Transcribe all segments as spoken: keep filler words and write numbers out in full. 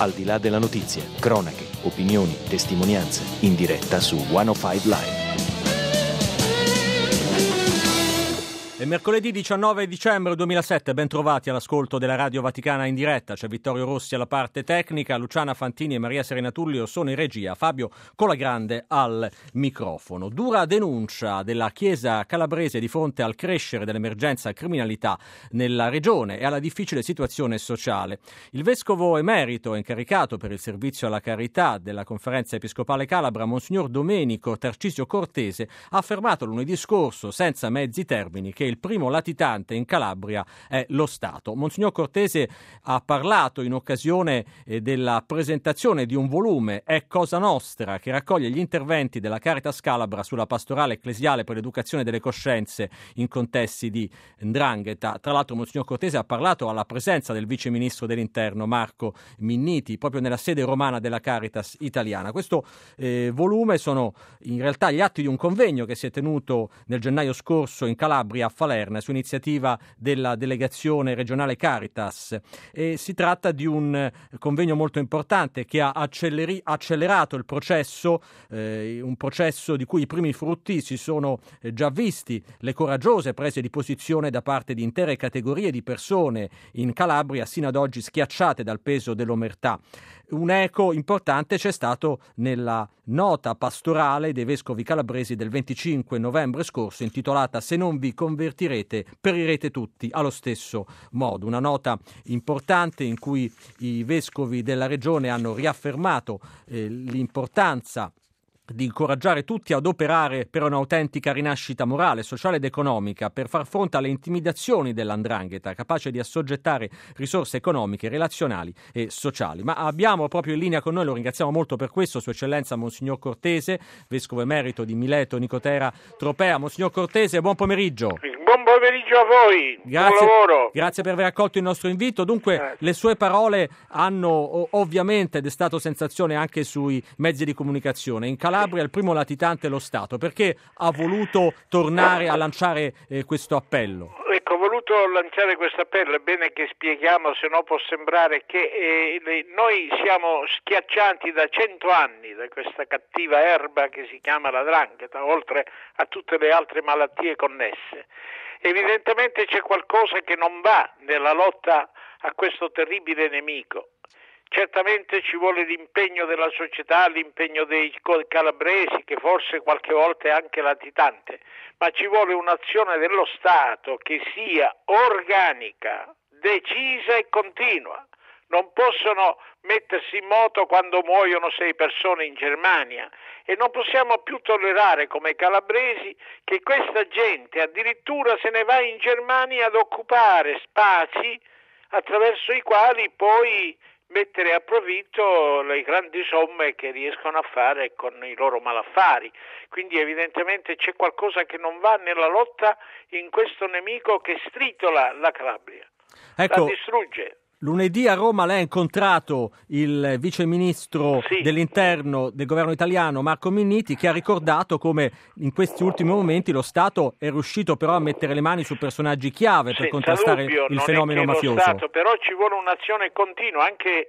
Al di là della notizia, cronache, opinioni, testimonianze, in diretta su centocinque Live. È mercoledì diciannove dicembre duemilasette, ben trovati all'ascolto della Radio Vaticana in diretta. C'è Vittorio Rossi alla parte tecnica, Luciana Fantini e Maria Serena Tullio sono in regia, Fabio Colagrande al microfono. Dura denuncia della Chiesa calabrese di fronte al crescere dell'emergenza criminalità nella regione e alla difficile situazione sociale. Il vescovo emerito incaricato per il servizio alla carità della Conferenza Episcopale Calabra, Monsignor Domenico Tarcisio Cortese, ha affermato lunedì scorso, senza mezzi termini, che il primo latitante in Calabria è lo Stato. Monsignor Cortese ha parlato in occasione eh, della presentazione di un volume, È Cosa Nostra, che raccoglie gli interventi della Caritas Calabra sulla pastorale ecclesiale per l'educazione delle coscienze in contesti di 'ndrangheta. Tra l'altro Monsignor Cortese ha parlato alla presenza del vice ministro dell'interno Marco Minniti proprio nella sede romana della Caritas italiana. Questo eh, volume sono in realtà gli atti di un convegno che si è tenuto nel gennaio scorso in Calabria, a Falerna, su iniziativa della delegazione regionale Caritas. E si tratta di un convegno molto importante che ha acceleri- accelerato il processo, eh, un processo di cui i primi frutti si sono eh, già visti, le coraggiose prese di posizione da parte di intere categorie di persone in Calabria, sino ad oggi schiacciate dal peso dell'omertà. Un eco importante c'è stato nella nota pastorale dei vescovi calabresi del venticinque novembre scorso, intitolata Se non vi convertirete, perirete tutti allo stesso modo. Una nota importante in cui i vescovi della regione hanno riaffermato eh, l'importanza di incoraggiare tutti ad operare per un'autentica rinascita morale, sociale ed economica, per far fronte alle intimidazioni dell'andrangheta, capace di assoggettare risorse economiche, relazionali e sociali. Ma abbiamo proprio in linea con noi, lo ringraziamo molto per questo, Sua Eccellenza Monsignor Cortese, Vescovo Emerito di Mileto Nicotera Tropea. Monsignor Cortese, buon pomeriggio. Buon pomeriggio a voi, grazie, buon lavoro. Grazie per aver accolto il nostro invito. Dunque, grazie. Le sue parole hanno ovviamente destato sensazione anche sui mezzi di comunicazione. In Calabria il primo latitante è lo Stato. Perché ha voluto tornare a lanciare eh, questo appello? Ecco, ho voluto lanciare questo appello, è bene che spieghiamo, se no può sembrare che eh, le, noi siamo schiacciati da cento anni da questa cattiva erba che si chiama la 'ndrangheta, oltre a tutte le altre malattie connesse. Evidentemente c'è qualcosa che non va nella lotta a questo terribile nemico. Certamente ci vuole l'impegno della società, l'impegno dei calabresi, che forse qualche volta è anche latitante, ma ci vuole un'azione dello Stato che sia organica, decisa e continua. Non possono mettersi in moto quando muoiono sei persone in Germania e non possiamo più tollerare come calabresi che questa gente addirittura se ne va in Germania ad occupare spazi attraverso i quali poi mettere a profitto le grandi somme che riescono a fare con i loro malaffari. Quindi evidentemente c'è qualcosa che non va nella lotta in questo nemico che stritola la Calabria, ecco, la distrugge. Lunedì a Roma lei ha incontrato il vice ministro sì. dell'interno del governo italiano Marco Minniti, che ha ricordato come in questi ultimi momenti lo Stato è riuscito però a mettere le mani su personaggi chiave per Senza contrastare dubbio, il non fenomeno è che mafioso. Lo Stato, però ci vuole un'azione continua. Anche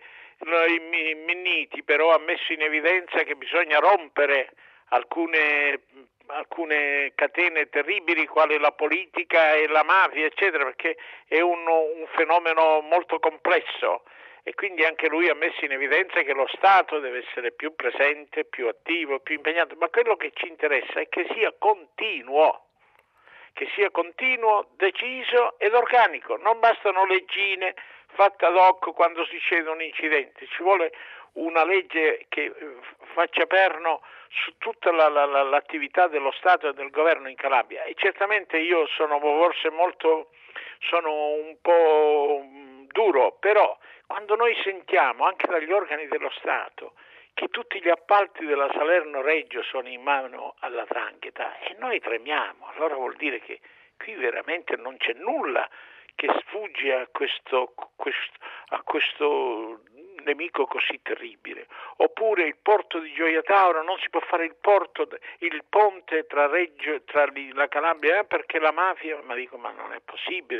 Minniti però ha messo in evidenza che bisogna rompere alcune alcune catene terribili quali la politica e la mafia eccetera, perché è un, un fenomeno molto complesso e quindi anche lui ha messo in evidenza che lo Stato deve essere più presente, più attivo, più impegnato, ma quello che ci interessa è che sia continuo, che sia continuo, deciso ed organico. Non bastano leggine fatte ad hoc quando succede un incidente, ci vuole una legge che faccia perno su tutta la, la, la, l'attività dello Stato e del governo in Calabria. E certamente io sono forse molto, sono un po' duro, però quando noi sentiamo anche dagli organi dello Stato che tutti gli appalti della Salerno-Reggio sono in mano alla 'ndrangheta e noi tremiamo, allora vuol dire che qui veramente non c'è nulla che sfugge a questo, questo, a questo nemico così terribile. Oppure il porto di Gioia Tauro, non si può fare il porto, il ponte tra Reggio, tra la Calabria, perché la mafia, ma dico, ma non è possibile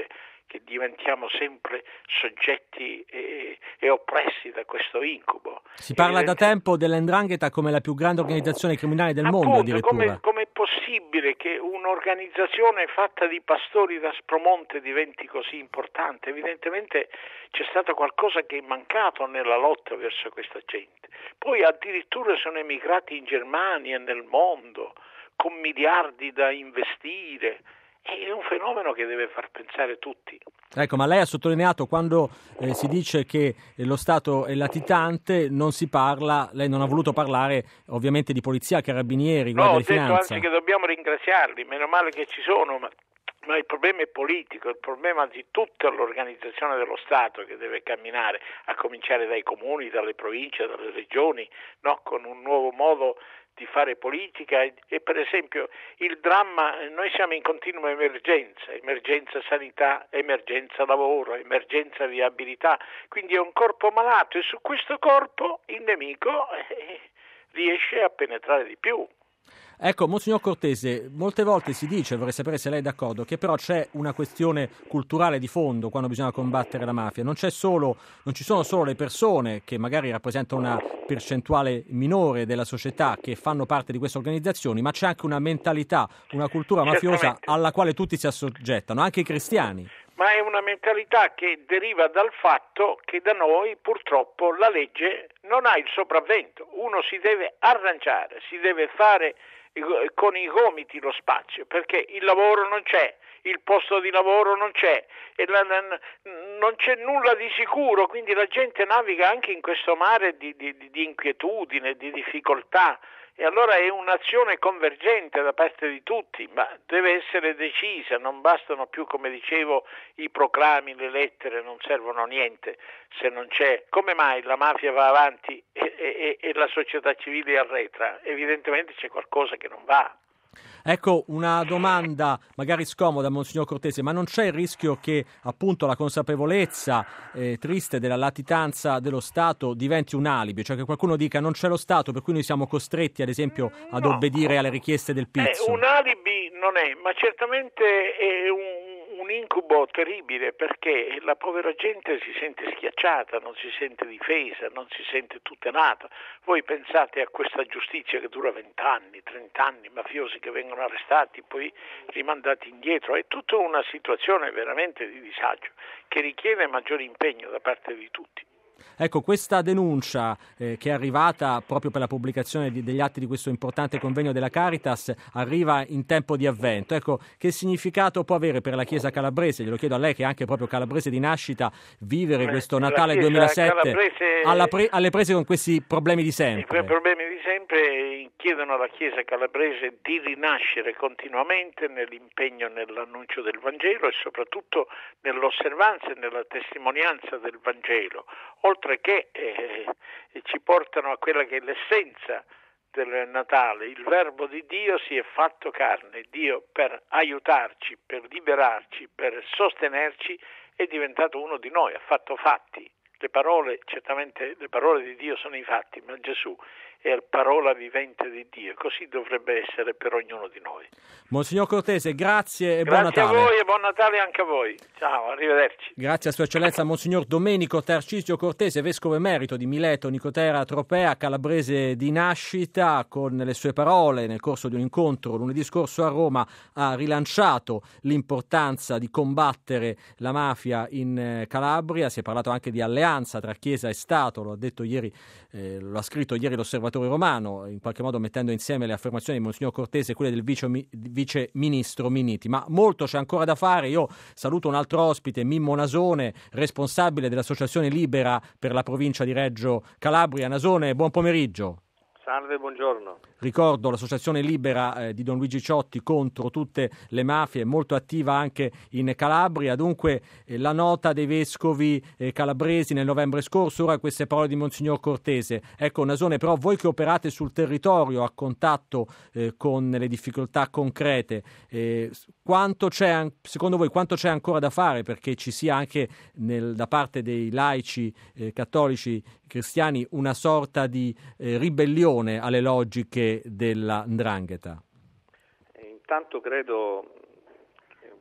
che diventiamo sempre soggetti e, e oppressi da questo incubo. Si parla Evidente... da tempo dell'Ndrangheta come la più grande organizzazione criminale del Appunto, mondo addirittura. Come è possibile che un'organizzazione fatta di pastori da Aspromonte diventi così importante? Evidentemente c'è stato qualcosa che è mancato nella lotta verso questa gente. Poi addirittura sono emigrati in Germania e nel mondo con miliardi da investire. È un fenomeno che deve far pensare tutti. Ecco, ma lei ha sottolineato quando eh, si dice che lo Stato è latitante, non si parla, lei non ha voluto parlare ovviamente di polizia, carabinieri, guardia di finanza. No, ho detto anzi che dobbiamo ringraziarli, meno male che ci sono, ma, ma il problema è politico, il problema di tutta l'organizzazione dello Stato che deve camminare, a cominciare dai comuni, dalle province, dalle regioni, no? Con un nuovo modo di fare politica e, e per esempio il dramma, noi siamo in continua emergenza, emergenza sanità, emergenza lavoro, emergenza viabilità, quindi è un corpo malato e su questo corpo il nemico eh, riesce a penetrare di più. Ecco, Monsignor Cortese, molte volte si dice, vorrei sapere se lei è d'accordo, che però c'è una questione culturale di fondo quando bisogna combattere la mafia. Non c'è solo, non ci sono solo le persone che magari rappresentano una percentuale minore della società che fanno parte di queste organizzazioni, ma c'è anche una mentalità, una cultura mafiosa alla quale tutti si assoggettano, anche i cristiani. Ma è una mentalità che deriva dal fatto che da noi purtroppo la legge non ha il sopravvento. Uno si deve arrangiare, si deve fare con i gomiti lo spazio, perché il lavoro non c'è, il posto di lavoro non c'è, e la, la, non c'è nulla di sicuro, quindi la gente naviga anche in questo mare di, di, di inquietudine, di difficoltà. E allora è un'azione convergente da parte di tutti, ma deve essere decisa, non bastano più, come dicevo, i proclami, le lettere, non servono a niente se non c'è. Come mai la mafia va avanti e, e, e la società civile arretra? Evidentemente c'è qualcosa che non va. Ecco, una domanda magari scomoda, Monsignor Cortese, ma non c'è il rischio che appunto la consapevolezza eh, triste della latitanza dello Stato diventi un alibi, cioè che qualcuno dica non c'è lo Stato per cui noi siamo costretti ad esempio ad no. obbedire alle richieste del pizzo? Eh, un alibi non è, ma certamente è un un incubo terribile, perché la povera gente si sente schiacciata, non si sente difesa, non si sente tutelata. Voi pensate a questa giustizia che dura vent'anni, trent'anni, mafiosi che vengono arrestati, poi rimandati indietro. È tutta una situazione veramente di disagio che richiede maggiore impegno da parte di tutti. Ecco, questa denuncia eh, che è arrivata proprio per la pubblicazione di, degli atti di questo importante convegno della Caritas arriva in tempo di avvento. Ecco, che significato può avere per la Chiesa calabrese? Glielo chiedo a lei, che è anche proprio calabrese di nascita, vivere questo Natale duemilasette alla pre- alle prese con questi problemi di sempre. Quei problemi di sempre chiedono alla Chiesa calabrese di rinascere continuamente nell'impegno nell'annuncio del Vangelo e soprattutto nell'osservanza e nella testimonianza del Vangelo, oltre che eh, ci portano a quella che è l'essenza del Natale. Il Verbo di Dio si è fatto carne. Dio, per aiutarci, per liberarci, per sostenerci, è diventato uno di noi, ha fatto fatti. Le parole, certamente le parole di Dio sono i fatti, ma Gesù è la parola vivente di Dio, così dovrebbe essere per ognuno di noi. Monsignor Cortese, grazie e grazie buon Natale. Grazie a voi e buon Natale anche a voi. Ciao, arrivederci. Grazie a Sua Eccellenza Monsignor Domenico Tarcisio Cortese, Vescovo Emerito di Mileto, Nicotera, Tropea, calabrese di nascita. Con le sue parole, nel corso di un incontro lunedì scorso a Roma, ha rilanciato l'importanza di combattere la mafia in Calabria. Si è parlato anche di alleanza tra Chiesa e Stato, lo ha detto ieri, eh, lo ha scritto ieri l'Osservatore Romano, in qualche modo mettendo insieme le affermazioni di Monsignor Cortese e quelle del vice, vice ministro Minniti. Ma molto c'è ancora da fare. Io saluto un altro ospite, Mimmo Nasone, responsabile dell'Associazione Libera per la provincia di Reggio Calabria. Nasone, buon pomeriggio. Salve, buongiorno. Ricordo l'Associazione Libera eh, di Don Luigi Ciotti contro tutte le mafie, molto attiva anche in Calabria. Dunque eh, la nota dei vescovi eh, calabresi nel novembre scorso, ora queste parole di Monsignor Cortese. Ecco, Nasone, però voi che operate sul territorio a contatto eh, con le difficoltà concrete, eh, quanto c'è, secondo voi quanto c'è ancora da fare perché ci sia anche nel, da parte dei laici eh, cattolici cristiani una sorta di eh, ribellione alle logiche della 'ndrangheta? Intanto credo che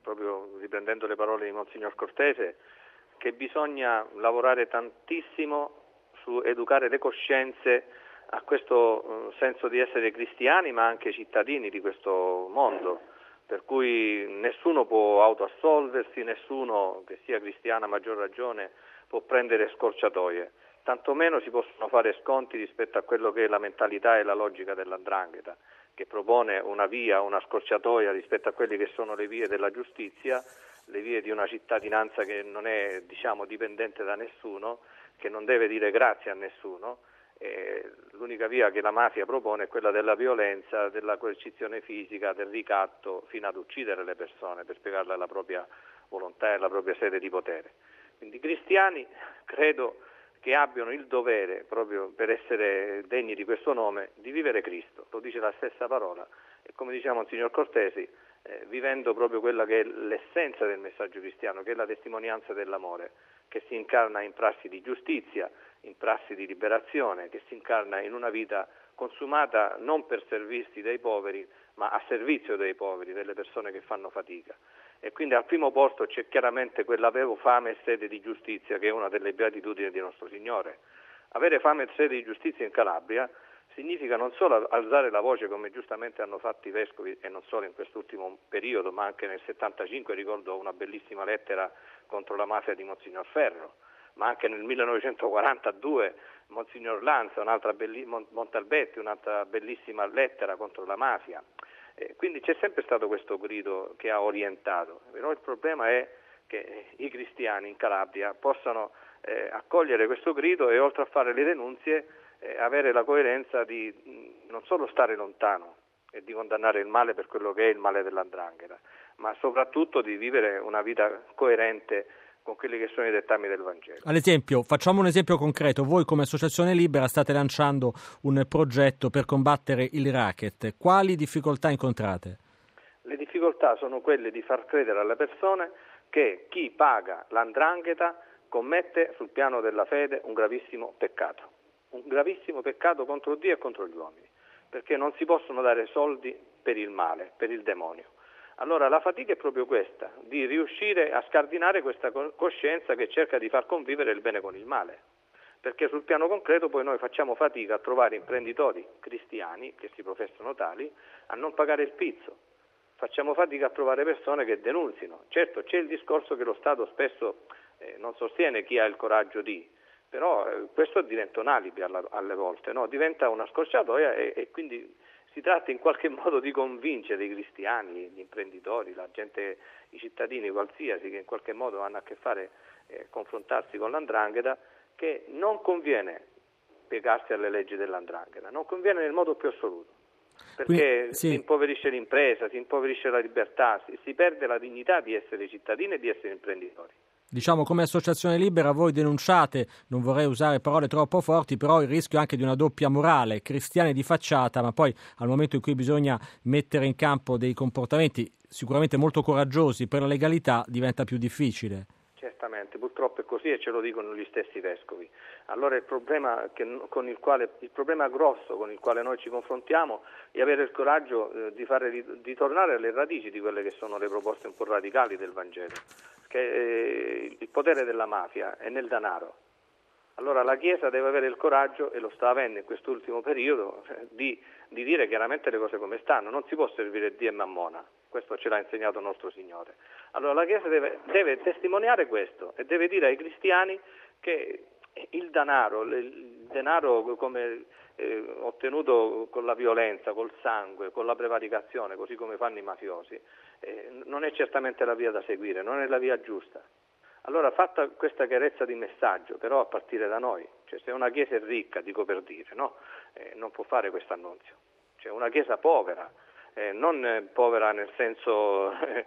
proprio riprendendo le parole di Monsignor Cortese, che bisogna lavorare tantissimo su educare le coscienze a questo senso di essere cristiani ma anche cittadini di questo mondo, per cui nessuno può autoassolversi, nessuno che sia cristiano a maggior ragione può prendere scorciatoie, tantomeno si possono fare sconti rispetto a quello che è la mentalità e la logica dell''ndrangheta, che propone una via, una scorciatoia rispetto a quelle che sono le vie della giustizia, le vie di una cittadinanza che non è, diciamo, dipendente da nessuno, che non deve dire grazie a nessuno. Eh, l'unica via che la mafia propone è quella della violenza, della coercizione fisica, del ricatto, fino ad uccidere le persone per spiegarle la propria volontà e la propria sede di potere. Quindi i cristiani credo che abbiano il dovere, proprio per essere degni di questo nome, di vivere Cristo, lo dice la stessa parola, e come diciamo il signor Cortesi, eh, vivendo proprio quella che è l'essenza del messaggio cristiano, che è la testimonianza dell'amore, che si incarna in prassi di giustizia, in prassi di liberazione, che si incarna in una vita consumata non per servirsi dei poveri, ma a servizio dei poveri, delle persone che fanno fatica. E quindi al primo posto c'è chiaramente quell'avevo fame e sede di giustizia, che è una delle beatitudini di nostro Signore. Avere fame e sede di giustizia in Calabria significa non solo alzare la voce, come giustamente hanno fatto i vescovi, e non solo in quest'ultimo periodo, ma anche nel settantacinque, ricordo una bellissima lettera contro la mafia di Monsignor Ferro, ma anche nel millenovecentoquarantadue Monsignor Lanza, un'altra belli- Montalbetti, un'altra bellissima lettera contro la mafia. Eh, quindi c'è sempre stato questo grido che ha orientato, però il problema è che i cristiani in Calabria possano eh, accogliere questo grido e oltre a fare le denunzie eh, avere la coerenza di mh, non solo stare lontano e di condannare il male per quello che è il male dell''ndrangheta, ma soprattutto di vivere una vita coerente con quelli che sono i dettami del Vangelo. Ad esempio, facciamo un esempio concreto. Voi come Associazione Libera state lanciando un progetto per combattere il racket. Quali difficoltà incontrate? Le difficoltà sono quelle di far credere alle persone che chi paga l''ndrangheta commette sul piano della fede un gravissimo peccato, un gravissimo peccato contro Dio e contro gli uomini, perché non si possono dare soldi per il male, per il demonio. Allora la fatica è proprio questa, di riuscire a scardinare questa coscienza che cerca di far convivere il bene con il male, perché sul piano concreto poi noi facciamo fatica a trovare imprenditori cristiani, che si professano tali, a non pagare il pizzo, facciamo fatica a trovare persone che denunzino. Certo c'è il discorso che lo Stato spesso eh, non sostiene chi ha il coraggio di, però eh, questo diventa un alibi alla, alle volte, no? Diventa una scorciatoia e, e quindi si tratta in qualche modo di convincere i cristiani, gli imprenditori, la gente, i cittadini qualsiasi che in qualche modo hanno a che fare, eh, confrontarsi con l''ndrangheta, che non conviene piegarsi alle leggi dell''ndrangheta, non conviene nel modo più assoluto, perché Quindi, sì. si impoverisce l'impresa, si impoverisce la libertà, si, si perde la dignità di essere cittadini e di essere imprenditori. Diciamo, come Associazione Libera voi denunciate, non vorrei usare parole troppo forti, però il rischio anche di una doppia morale, cristiani di facciata, ma poi al momento in cui bisogna mettere in campo dei comportamenti sicuramente molto coraggiosi per la legalità diventa più difficile. Certamente, purtroppo è così e ce lo dicono gli stessi vescovi. Allora il problema, che, con il, quale, il problema grosso con il quale noi ci confrontiamo è avere il coraggio eh, di, fare, di, di tornare alle radici di quelle che sono le proposte un po' radicali del Vangelo, che eh, il potere della mafia è nel denaro. Allora la Chiesa deve avere il coraggio, e lo sta avendo in quest'ultimo periodo, di, di dire chiaramente le cose come stanno. Non si può servire Dio e Mammona, questo ce l'ha insegnato il nostro Signore. Allora la Chiesa deve, deve testimoniare questo e deve dire ai cristiani che il denaro, il denaro come eh, ottenuto con la violenza, col sangue, con la prevaricazione, così come fanno i mafiosi, eh, non è certamente la via da seguire, non è la via giusta. Allora, fatta questa chiarezza di messaggio, però a partire da noi, cioè se una Chiesa è ricca, dico per dire, no? Eh, non può fare questo annunzio. Cioè una Chiesa povera, eh, non eh, povera nel senso eh,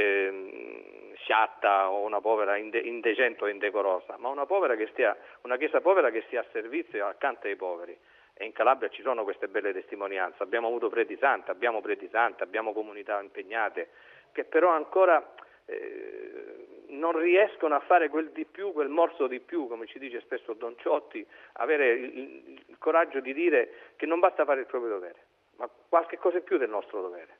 eh, sciatta o una povera inde- indecente o indecorosa, ma una povera che stia, una Chiesa povera che stia a servizio e accanto ai poveri. E in Calabria ci sono queste belle testimonianze, abbiamo avuto preti santi, abbiamo preti santi, abbiamo comunità impegnate, che però ancora eh, non riescono a fare quel di più, quel morso di più, come ci dice spesso Don Ciotti, avere il, il, il coraggio di dire che non basta fare il proprio dovere, ma qualche cosa in più del nostro dovere.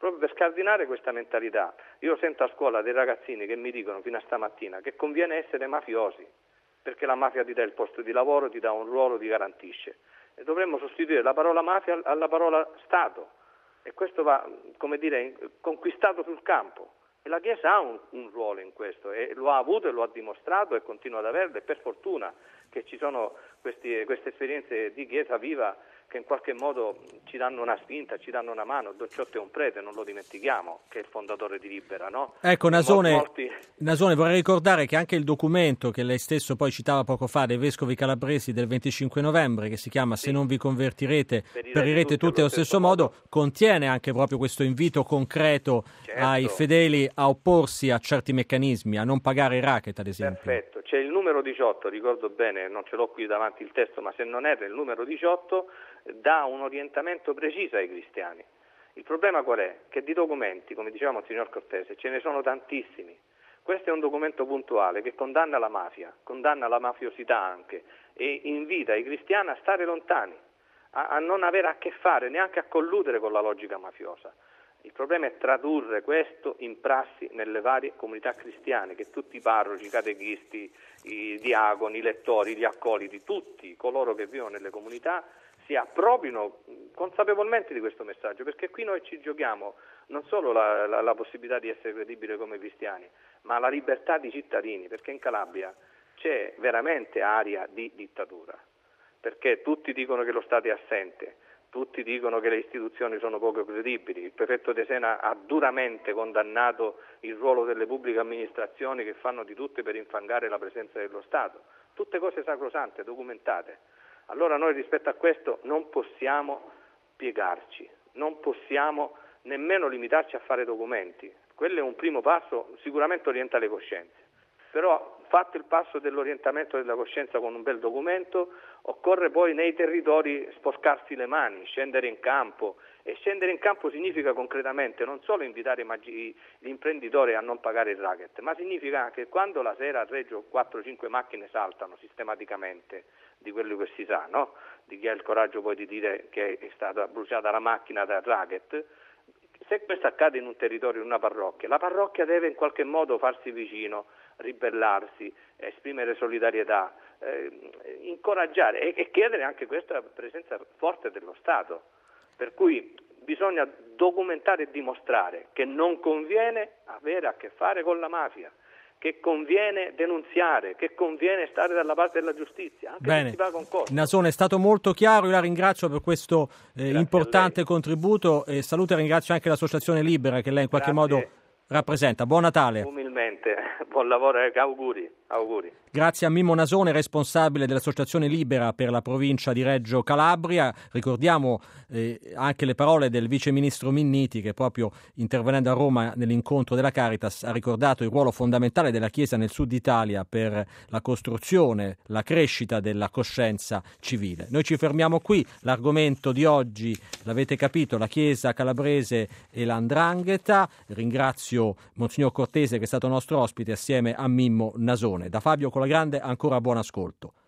proprio per scardinare questa mentalità. Io sento a scuola dei ragazzini che mi dicono fino a stamattina che conviene essere mafiosi, perché la mafia ti dà il posto di lavoro, ti dà un ruolo, ti garantisce. E dovremmo sostituire la parola mafia alla parola Stato, e questo va, come dire, conquistato sul campo. E la Chiesa ha un, un ruolo in questo, e lo ha avuto e lo ha dimostrato e continua ad averlo, e per fortuna che ci sono questi, queste esperienze di Chiesa viva che in qualche modo ci danno una spinta, ci danno una mano. Don Ciotti è un prete, non lo dimentichiamo, che è il fondatore di Libera, no? Ecco, Nasone, molti... Nasone, vorrei ricordare che anche il documento che lei stesso poi citava poco fa dei Vescovi Calabresi del venticinque novembre, che si chiama sì. Se non vi convertirete, perirete tutti allo stesso modo, modo, contiene anche proprio questo invito concreto certo. ai fedeli a opporsi a certi meccanismi, a non pagare il racket, ad esempio. Perfetto, c'è il numero diciotto, ricordo bene, non ce l'ho qui davanti il testo, ma se non erra il numero diciotto dà un orientamento preciso ai cristiani. Il problema qual è? Che di documenti, come dicevamo il signor Cortese, ce ne sono tantissimi. Questo è un documento puntuale che condanna la mafia, condanna la mafiosità anche, e invita i cristiani a stare lontani, a, a non avere a che fare, neanche a colludere con la logica mafiosa. Il problema è tradurre questo in prassi nelle varie comunità cristiane, che tutti i parroci, i catechisti, i diaconi, i lettori, gli accoliti, tutti coloro che vivono nelle comunità si appropriano consapevolmente di questo messaggio, perché qui noi ci giochiamo non solo la, la, la possibilità di essere credibili come cristiani, ma la libertà di cittadini, perché in Calabria c'è veramente aria di dittatura, perché tutti dicono che lo Stato è assente, tutti dicono che le istituzioni sono poco credibili. Il prefetto De Sena ha duramente condannato il ruolo delle pubbliche amministrazioni che fanno di tutto per infangare la presenza dello Stato. Tutte cose sacrosante, documentate. Allora noi rispetto a questo non possiamo piegarci, non possiamo nemmeno limitarci a fare documenti. Quello è un primo passo, sicuramente orienta le coscienze. Però fatto il passo dell'orientamento della coscienza con un bel documento, occorre poi nei territori sporcarsi le mani, scendere in campo, e scendere in campo significa concretamente non solo invitare gli imprenditori a non pagare il racket, ma significa anche quando la sera a Reggio quattro cinque macchine saltano sistematicamente, di quello che si sa, no? Di chi ha il coraggio poi di dire che è stata bruciata la macchina dal racket. Se questo accade in un territorio, in una parrocchia, la parrocchia deve in qualche modo farsi vicino, ribellarsi, esprimere solidarietà, eh, incoraggiare e, e chiedere anche questa presenza forte dello Stato. Per cui bisogna documentare e dimostrare che non conviene avere a che fare con la mafia, che conviene denunziare, che conviene stare dalla parte della giustizia, anche Bene. se si va con costo. Nasone, è stato molto chiaro, io la ringrazio per questo eh, importante contributo, e saluto e ringrazio anche l'Associazione Libera che lei in qualche Grazie. modo rappresenta. Buon Natale. Umilmente, buon lavoro e auguri, auguri. Grazie a Mimmo Nasone, responsabile dell'Associazione Libera per la provincia di Reggio Calabria. Ricordiamo eh, anche le parole del vice ministro Minniti, che proprio intervenendo a Roma nell'incontro della Caritas ha ricordato il ruolo fondamentale della Chiesa nel Sud Italia per la costruzione, la crescita della coscienza civile. Noi ci fermiamo qui, l'argomento di oggi l'avete capito, la Chiesa calabrese e l'Andrangheta. Ringrazio Monsignor Cortese che è stato nostro ospite assieme a Mimmo Nasone. Da Fabio Colagrande ancora buon ascolto.